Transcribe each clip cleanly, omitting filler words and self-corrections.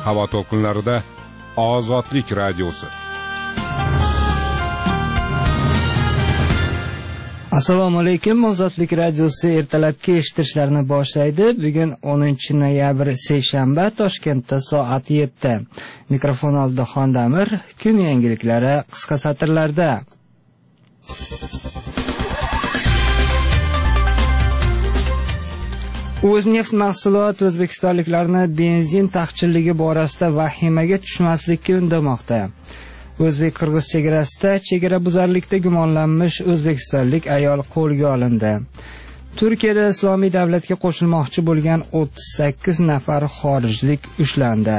havo to'lqinlarida Ozodlik radiosi. Assalomu alaykum. Ozodlik radiosi ertalabki eshitishlarni boshlaydi. Bugun 10-noyabr seshanba, Toshkentda soat 7. Mikrofon oldida Xondamir. Kun yangiliklari qisqa satrlarda. O'zneft mahsulot o'zbekistonliklarni benzin taqchilligi borasida vahimaga tushmaslikka undamoqda. O'zbek-qirg'iz chegarasida chegara buzarlikda gumonlanmish o'zbekistonlik ayol qo'lga olindi. Turkiyada Islomiy davlatga qo'shilmoqchi bo'lgan 38 nafar xorijlik ushlandi.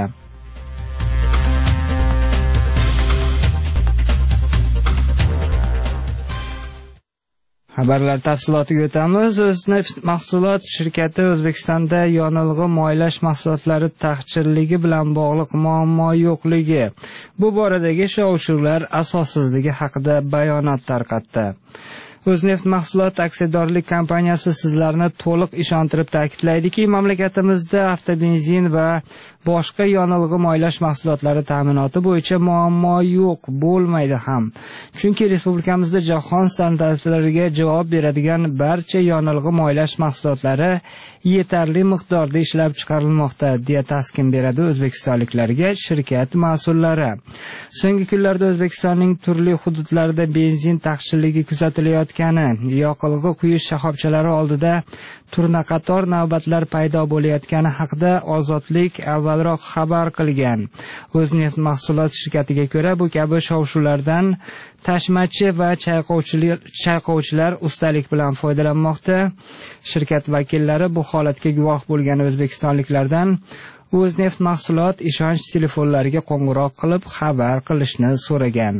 Xabarlar tafsilotiga o'tamiz. O'zneft mahsulot shirkati O'zbekistonda yonilg'i moylash mahsulotlari taqchilligi bilan bog'liq muammo yo'qligi, bu boradagi shov-shuvlar asossizligi haqida bayonot tarqatdi. O'zneft mahsulot aksiyadorlik kompaniyasi sizlarni to'liq ishontirib ta'kidlaydiki, mamlakatimizda avtobenzin va boshqa yonilg'i moylash mahsulotlari ta'minoti bo'yicha muammo yo'q, bo'lmaydi ham. Chunki respublikamizda jahon standartlariga javob beradigan barcha yonilg'i moylash mahsulotlari yetarli miqdorda ishlab chiqarilmoqda, deya taskin beradi o'zbekistonliklarga shirkat mas'ullari. So'nggi kunlarda O'zbekistonning turli hududlarida benzin taqchilligi kuzatilayotgani, yoqilg'i quyish shoxobchalari oldida turnaqator navbatlar paydo bo'layotgani haqida Ozodlik avvalroq xabar qilgan. O'zneft mahsulot shirkatiga ko'ra, bu kabi shov-shuvlardan tashmachi va chayqovchilar ustalik bilan foydalanmoqda. Shirkat vakillari bu holatga guvoh bo'lgan o'zbekistonliklardan O'zneft mahsulot ishonch telefonlariga qo'ng'iroq qilib xabar qilishni so'ragan.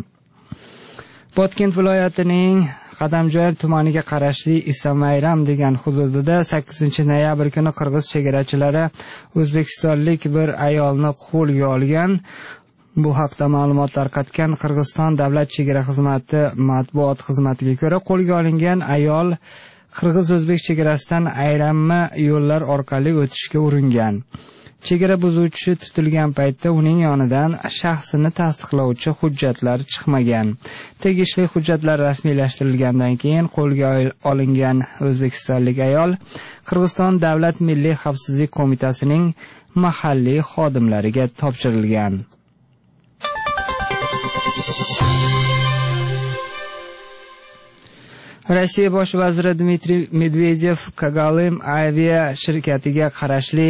Botken viloyatining Qadamjoy tumaniga qarashli Isamayram degan hududida 8-noyabr kuni qirg'iz chegarachilari o'zbekistonlik bir ayolni qo'lga olgan. Bu haqda ma'lumot tarqatgan Qirg'iziston davlat chegara xizmati matbuot xizmatiga ko'ra, qo'lga olingan ayol qirg'iz-o'zbek chegarasidan aylanma yo'llar orqali o'tishga uringan. Chegara buzuvchi tutilgan paytda uning yonidan shaxsini tasdiqlovchi hujjatlar chiqmagan. Tegishli hujjatlar rasmiylashtirilgandan keyin qo'lga olingan o'zbekistonlik ayol Qirg'iziston Davlat Milliy xavfsizlik qo'mitasining mahalliy xodimlariga topshirilgan. Rossiya bosh vaziri Dmitriy Medvedev Kogalim avia shirkatiga qarashli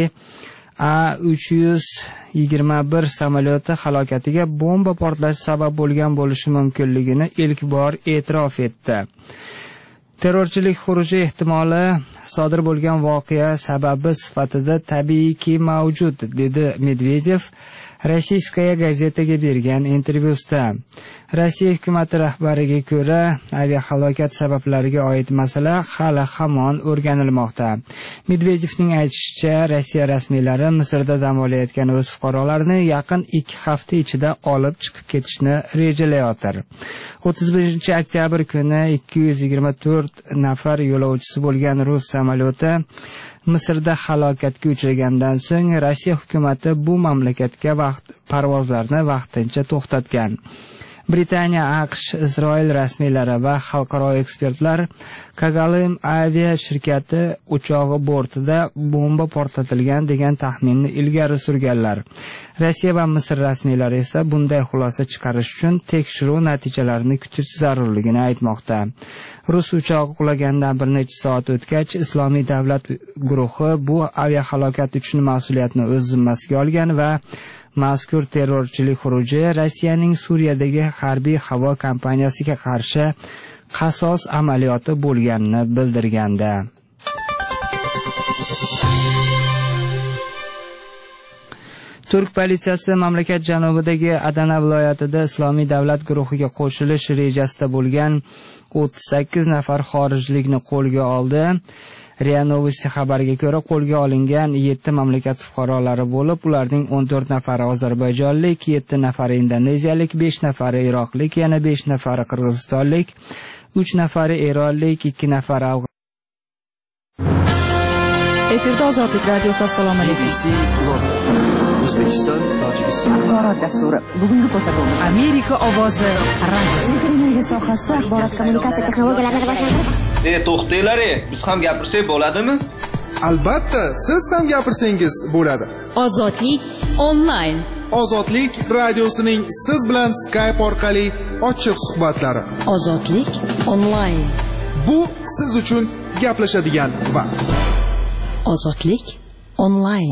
A321 samolyoti halokatiga bomba portlashi sabab bo'lgan bo'lishi mumkinligini ilk bor e'tirof etdi. Terrorchilik xuruji ehtimoli sodir bo'lgan voqea sababi sifatida tabiiyki mavjud, dedi Medvedev Rossiyskaya gazetaga bergan intervyusida. Rossiya hukumati rahbariga ko'ra, aviahalokat sabablariga oid masala hali hamon o'rganilmoqda. Medvedevning aytishicha, Rossiya rasmiylari Misrda dam olayotgan o'z fuqarolarini yaqin 2 hafta ichida olib chiqib ketishni rejalayotir. 31-oktyabr kuni 224 nafar yo'lovchisi bo'lgan rus samolyoti Misrda halokatga uchragandan so'ng Rossiya hukumati bu mamlakatga parvozlarni vaqtincha to'xtatgan. Britaniya, AQSh, Isroil rasmiylari va xalqaro ekspertlar Kogalim avia shirkati uchog'i bortida bomba portlatilgan degan taxminni ilgari surganlar. Rossiya va Misr rasmiylari esa bunday xulosa chiqarish uchun tekshiruv natijalarini kutish zarurligini aytmoqda. Rus uchog'i qulagandan bir necha soat o'tgach, Islomiy davlat guruhi bu aviahalokat uchun mas'uliyatni o'z zimmasiga olgan va mazkur terrorchilik xuruji Rossiyaning Suriyadagi harbiy havo kompaniyasiga qarshi qasos amaliyoti bo'lganini bildirgandi. Turk politsiyasi mamlakat janubidagi Adana viloyatida Islomiy davlat guruhiga qo'shilish rejasida bo'lgan 38 nafar xorijlikni qo'lga oldi. RIA Novosti xabariga ko'ra, qo'lga olingan 7 mamlakat fuqarolari bo'lib, ularning 14 nafari ozarbayjonlik, 7 nafari indoneziyalik, 5 nafari iroqlik, yana 5 nafari qirg'izistonlik, 3 nafari eronlik, 2 nafari Efirda Ozodlik radiosi. Assalomu alaykum. O'zbekiston, Tojikiston axborot dasturi. Bugungi ko'rsatuvimiz Amerika ovozi radiosi. Televiziya sohasida axborot kommunikatsiya texnologiyalarini rivojlantirish. To'xtanglar, biz ham gapirsak bo'ladimi? Albatta, siz ham gapirsangiz bo'ladi. Ozodlik onlayn. Ozodlik radiosining siz bilan Skype orqali ochiq suhbatlari. Ozodlik onlayn. Bu siz uchun gaplashadigan vaqt. Ozodlik onlayn.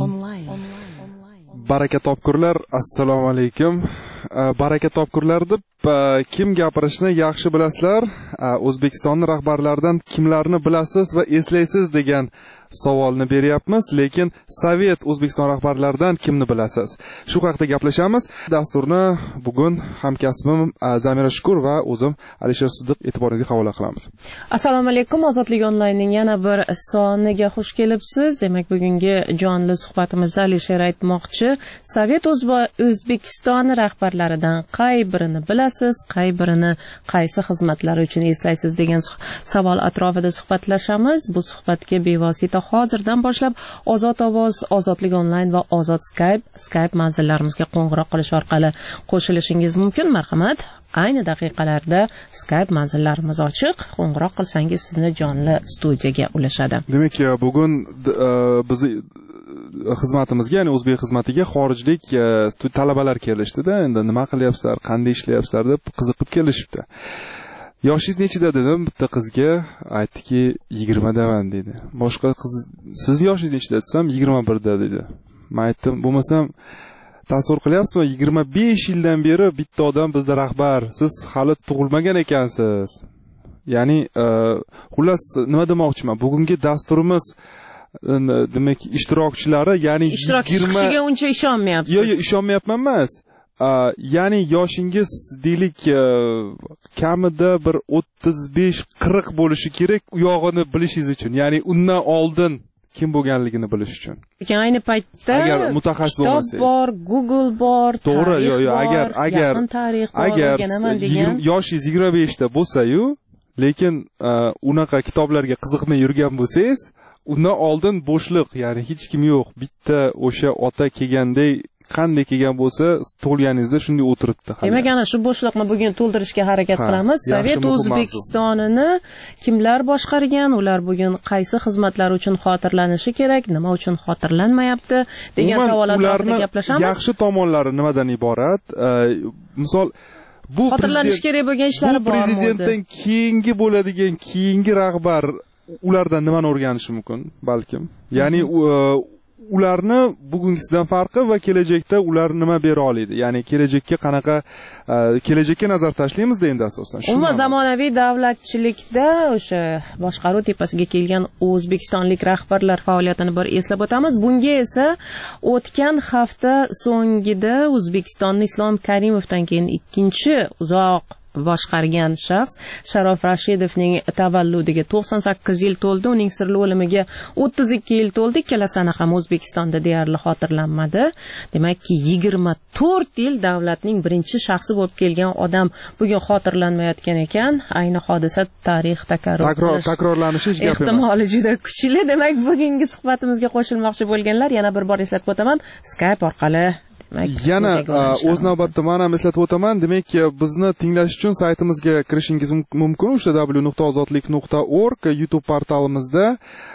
Baraka topkurlar, assalomu alaykum. Baraka topkurlar deb kim gapirishni yaxshi bilasizlar? O'zbekistonning rahbarlaridan kimlarni bilasiz va eslaysiz degan savolni beryapmiz, lekin Sovet O'zbekiston rahbarlaridan kimni bilasiz? Shu haqida gaplashamiz. Dasturni bugun hamkasbim Zamira Shukur va o'zim Alisher Siddiq e'tiboringizga havola qilamiz. Assalomu alaykum. Ozodlik onlaynning yana bir soniga xush kelibsiz. Demak, bugungi jonli suhbatimizda Alisher aytmoqchi, Sovet O'zbekiston rahbarlaridan qay birini bilasiz, qay birini qaysi xizmatlari uchun eslaysiz degan savol atrofida suhbatlashamiz. Bu suhbatga bevosita hozirdan boshlab Ozod ovoz, Ozodlik onlayn va Ozod Skype manzillarimizga qo'ng'iroq qilish orqali qo'shilishingiz mumkin. Marhamat, ayni daqiqalarda Skype manzillarimiz ochiq. Qo'ng'iroq qilsangiz sizni jonli studiyaga ulashadi. Demak, bugun biz xizmatimizga, ya'ni o'zbek xizmatiga xorijlik talabalar kelishdi-da. Endi nima qilyapsizlar, qanday ishlayapsizlar deb qiziqib kelishibdi. Yoshingiz nechida dedim, bitta qizga aytdiki 20 daman dedi. Boshqa qiz siz yoshingiz nechida desam 21 da dedi. Men aytdim, bo'lmasam tasavvur qilyapsizmi, 25 yildan beri bitta odam bizda rahbar, siz hali tug'ilmagan ekansiz. Ya'ni xullas nima demoqchiman, bugungi dasturimiz demak ishtirokchilari, ya'ni 20 uncha ishonmayapsiz. Yo'q, ishonmayapman emas. Ya'ni yoshingiz deylik kamida bir 35-40 bo'lishi kerak u yog'ini bilishingiz uchun. Ya'ni undan oldin kim bo'lganligini bilish uchun. Lekin ayni paytda agar mutaxassis bo'lmasangiz, bor, Google bor, to'g'ri, agar yoshingiz 25 da bo'lsa-yu, lekin unaqa kitoblarga qiziqmay yurgan bo'lsangiz, undan oldin bo'shliq, ya'ni hech kim yo'q. Bitta o'sha ota kelganday qanday kelgan bo'lsa, tug'ilganingizda shunday o'tiribdi. Demak, ana shu bo'shliqni bugun to'ldirishga harakat qilamiz. Sovet O'zbekistonini kimlar boshqargan, ular bugun qaysi xizmatlar uchun xotirlanishi kerak, nima uchun xotirlanmayapti degan savollar haqida gaplashamiz. Yaxshi tomonlari nimadan iborat? Misol bu xotirlanish kerak bo'lgan ishlari bormi? Prezidentdan keyingi bo'ladigan keyingi rahbar ulardan nimani o'rganishi mumkin, balkim. Ya'ni ularni bugungisidan farqi va kelajakda ular nima bera oladi? Ya'ni kelajakka nazar tashlaymizda endi asosan. Umuman zamonaviy davlatchilikda o'sha boshqaruv tepasiga kelgan o'zbekistonlik rahbarlar faoliyatini bir eslab o'tamiz. Bunga esa o'tgan hafta so'ngida O'zbekistonni Islom Karimovdan keyin ikkinchi uzoq boshqargan shaxs Sharof Rashidovning tavalludiga 98 yil to'ldi. Uning sirli o'limiga 32 yil to'ldi. Ikkalasini ham O'zbekistonda deyarli xotirlanmadi. Demakki 24 yil davlatning birinchi shaxsi bo'lib kelgan odam bugun xotirlanmayotgan ekan. Ayni hodisa tarix takrorlanishi hech gap emas. Ehtimoli juda kuchli. Demak, bugungi suhbatimizga qo'shilmoqchi bo'lganlar, yana bir bor eslatib o'taman, Skype orqali yana o'z navbatda men ham eslatib o'taman. Demak, bizni tinglash uchun saytimizga kirishingiz mumkin. O'sha www.ozodlik.org, YouTube portalimizda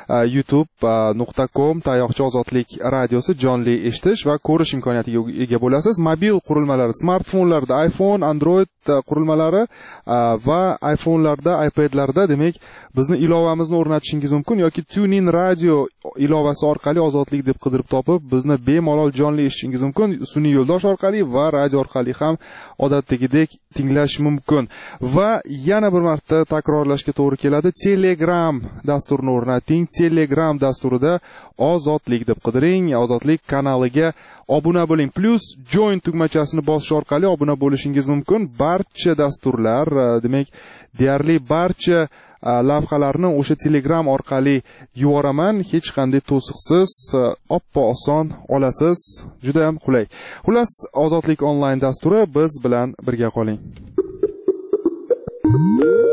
youtube.com/tayoqcha ozodlik radiosi jonli eshitish va ko'rish imkoniyatiga ega bo'lasiz. Mobil qurilmalar, smartfonlarda iPhone, Android qurilmalari va iPhone'larda, iPad'larda demak bizni ilovamizni o'rnatishingiz mumkin yoki TuneIn radio ilovasi orqali ozodlik deb qidirib topib bizni bemalol jonli eshitishingiz mumkin. Sun'iy yo'ldosh orqali va radio orqali ham odatdagidek tinglash mumkin. Va yana bir marta takrorlashga to'g'ri keladi. Telegram dasturini o'rnating. Telegram dasturida ozodlik deb qidiring. Ozodlik kanaliga obuna bo'ling. Plus join tugmachasini bosish orqali obuna bo'lishingiz mumkin. Barcha dasturlar, demak, deyarli barcha lavhalarni o'sha Telegram orqali yuboraman. Hech qanday to'siqsiz, oppo oson olasiz. Juda ham qulay. Xullas, Ozodlik onlayn dasturi, biz bilan birga qoling.